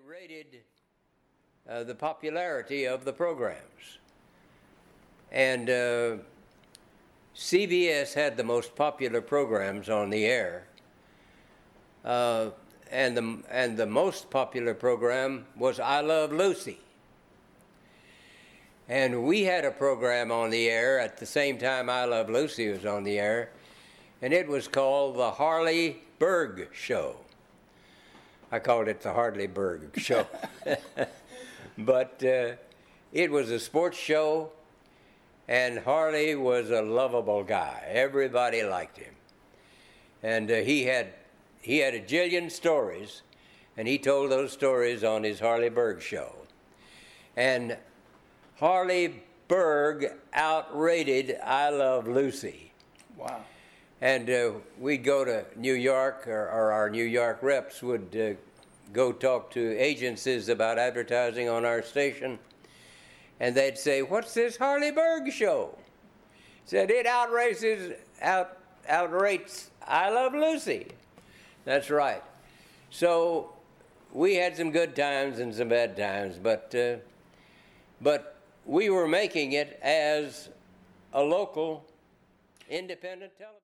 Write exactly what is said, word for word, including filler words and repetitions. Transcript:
rated uh, the popularity of the programs. And uh, C B S had the most popular programs on the air. Uh, and, the, and the most popular program was I Love Lucy. And we had a program on the air at the same time I Love Lucy was on the air, and it was called the Harley Berg Show. I called it the Harley Berg Show. But uh, it was a sports show, and Harley was a lovable guy. Everybody liked him. And uh, he had he had a jillion stories, and he told those stories on his Harley Berg Show. And Harley Berg outrated I Love Lucy. Wow. And uh, we'd go to New York, or, or our New York reps would uh, go talk to agencies about advertising on our station, and they'd say, "What's this Harley Berg Show?" Said, "It outraces, out, outrates I Love Lucy." That's right. So we had some good times and some bad times, but uh, but we were making it as a local independent television.